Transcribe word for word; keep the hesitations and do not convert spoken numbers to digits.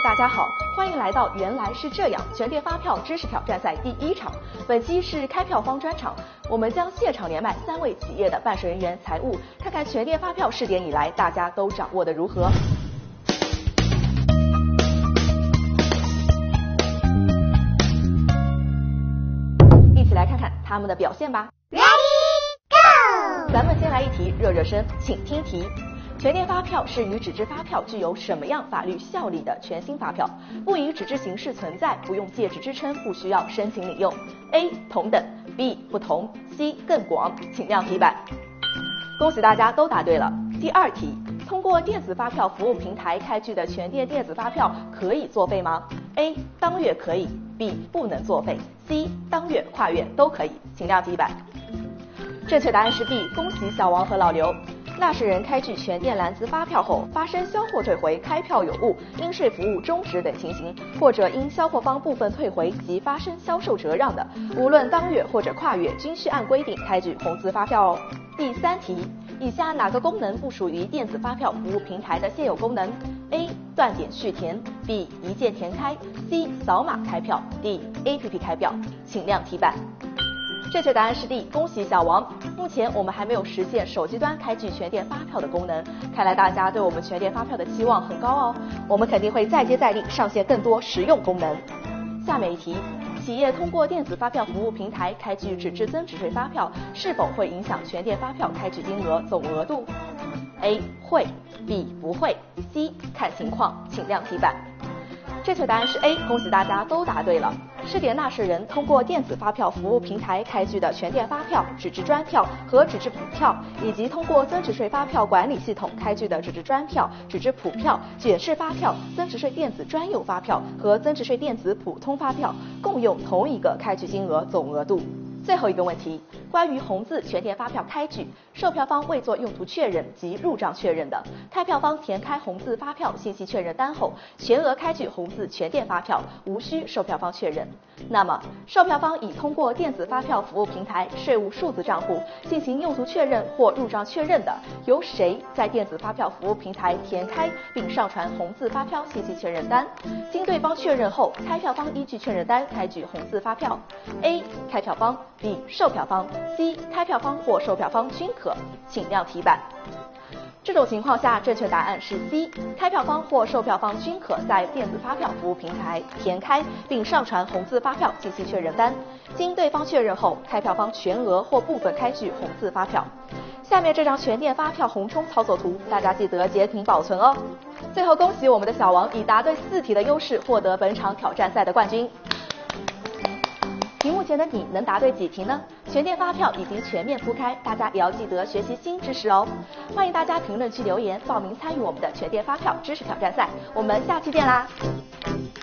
大家好，欢迎来到原来是这样全店发票知识挑战赛第一场。本期是开票方专场，我们将现场连麦三位企业的办事人员、财务，看看全店发票试点以来大家都掌握的如何。一起来看看他们的表现吧。 Ready go！ 咱们先来一题热热身，请听题。全店发票是与纸质发票具有什么样法律效力的全新发票？不以纸质形式存在，不用借纸支撑，不需要申请领用。A. 同等 B. 不同 C. 更广，请亮题板。恭喜大家都答对了。第二题，通过电子发票服务平台开具的全店电子发票可以作废吗？ A. 当月可以 B. 不能作废 C. 当月跨月都可以，请亮题板。正确答案是 B， 恭喜小王和老刘。纳税人开具全店蓝资发票后，发生销货退回、开票有误、应税服务终止等情形，或者因销货方部分退回及发生销售折让的，无论当月或者跨月，均需按规定开具红字发票哦。第三题，以下哪个功能不属于电子发票服务平台的现有功能 ？A. 断点续填 B. 一键填开 C. 扫码开票 D. A P P 开票，请亮题板。正确答案是 D， 恭喜小王。目前我们还没有实现手机端开具全店发票的功能，看来大家对我们全店发票的期望很高哦。我们肯定会再接再厉，上线更多实用功能。下面一题，企业通过电子发票服务平台开具纸质增值税发票，是否会影响全店发票开具金额总额度 ？A. 会 B. 不会 C. 看情况，请亮题板。正确答案是 A， 恭喜大家都答对了。试点纳税人通过电子发票服务平台开具的全店发票、纸质专票和纸质普票，以及通过增值税发票管理系统开具的纸质专票、纸质普票、卷式发票、增值税电子专用发票和增值税电子普通发票，共用同一个开具金额总额度。最后一个问题，关于红字全店发票开具，售票方未做用途确认及入账确认的，开票方填开红字发票信息确认单后，全额开具红字全店发票，无需售票方确认。那么，售票方已通过电子发票服务平台税务数字账户进行用途确认或入账确认的，由谁在电子发票服务平台填开并上传红字发票信息确认单？经对方确认后，开票方依据确认单开具红字发票。A. 开票方 B. 售票方 C. 开票方或售票方均可，请亮题板。这种情况下，正确答案是 C， 开票方或售票方均可在电子发票服务平台填开并上传红字发票信息确认单，经对方确认后，开票方全额或部分开具红字发票。下面这张全店发票红冲操作图，大家记得截屏保存哦。最后恭喜我们的小王以答对四题的优势获得本场挑战赛的冠军。屏幕前的你能答对几题呢？全店发票已经全面铺开，大家也要记得学习新知识哦。欢迎大家评论区留言报名参与我们的全店发票知识挑战赛，我们下期见啦！